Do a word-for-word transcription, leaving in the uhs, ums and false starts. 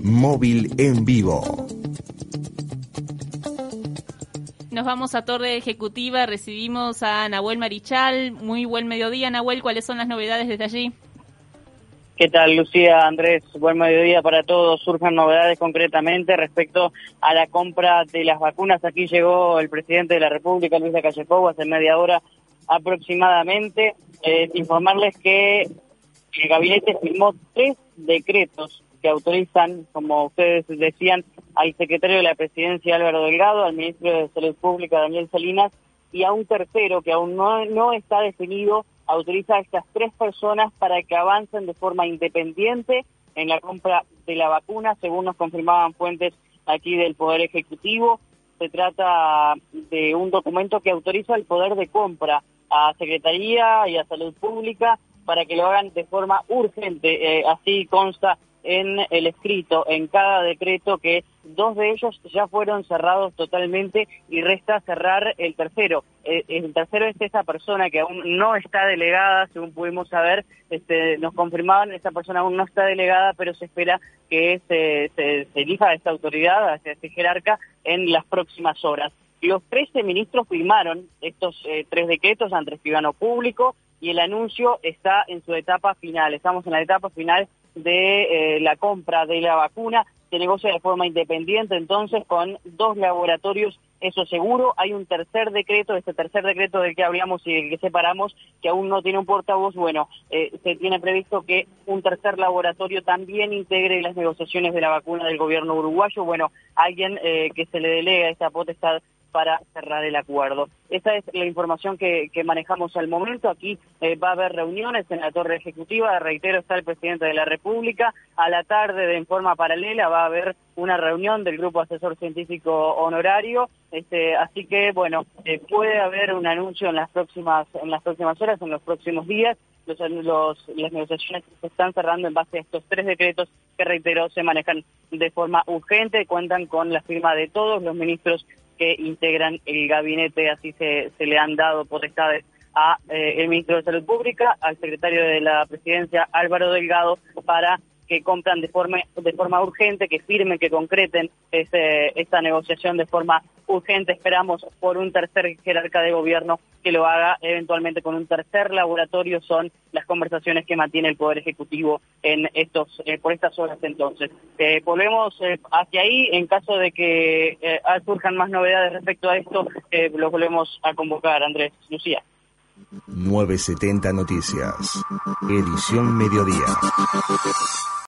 Móvil en vivo. Nos vamos a Torre Ejecutiva, recibimos a Nahuel Marichal. Muy buen mediodía, Nahuel, ¿cuáles son las novedades desde allí? ¿Qué tal, Lucía, Andrés? Buen mediodía para todos. Surgen novedades concretamente respecto a la compra de las vacunas. Aquí llegó el presidente de la República, Luis Lacalle Pou, hace media hora aproximadamente. Eh, informarles que el gabinete firmó tres decretos que autorizan, como ustedes decían, al secretario de la Presidencia, Álvaro Delgado, al ministro de Salud Pública, Daniel Salinas, y a un tercero que aún no, no está definido, autoriza a estas tres personas para que avancen de forma independiente en la compra de la vacuna, según nos confirmaban fuentes aquí del Poder Ejecutivo. Se trata de un documento que autoriza el poder de compra a Secretaría y a Salud Pública para que lo hagan de forma urgente, eh, así consta en el escrito, en cada decreto, que dos de ellos ya fueron cerrados totalmente y resta cerrar el tercero. Eh, el tercero es esa persona que aún no está delegada, según pudimos saber, este, nos confirmaban, esa persona aún no está delegada, pero se espera que se, se, se elija a esta autoridad, a este jerarca, en las próximas horas. Los trece ministros firmaron estos eh, tres decretos ante el escribano público y el anuncio está en su etapa final. Estamos en la etapa final de eh, la compra de la vacuna. Se negocia de forma independiente entonces con dos laboratorios, eso seguro. Hay un tercer decreto, este tercer decreto del que hablamos y del que separamos, que aún no tiene un portavoz. Bueno, eh, se tiene previsto que un tercer laboratorio también integre las negociaciones de la vacuna del gobierno uruguayo. Bueno, alguien eh, que se le delega esta potestad para cerrar el acuerdo. Esa es la información que, que manejamos al momento. Aquí eh, va a haber reuniones en la Torre Ejecutiva. Reitero, está el presidente de la República. A la tarde, de en forma paralela, va a haber una reunión del Grupo Asesor Científico Honorario. Este, así que, bueno, eh, puede haber un anuncio en las próximas en las próximas horas, en los próximos días. Los, los, las negociaciones se están cerrando en base a estos tres decretos que, reitero, se manejan de forma urgente. Cuentan con la firma de todos los ministros que integran el gabinete. Así se, se le han dado potestades a eh, el ministro de Salud Pública, al secretario de la Presidencia, Álvaro Delgado, para que compran de forma de forma urgente, que firmen, que concreten este, esta negociación de forma urgente. Esperamos por un tercer jerarca de gobierno que lo haga eventualmente con un tercer laboratorio. Son las conversaciones que mantiene el Poder Ejecutivo en estos eh, por estas horas entonces. Eh, volvemos eh, hacia ahí. En caso de que eh, surjan más novedades respecto a esto, eh, los volvemos a convocar, Andrés. Lucía. novecientos setenta Noticias, edición mediodía.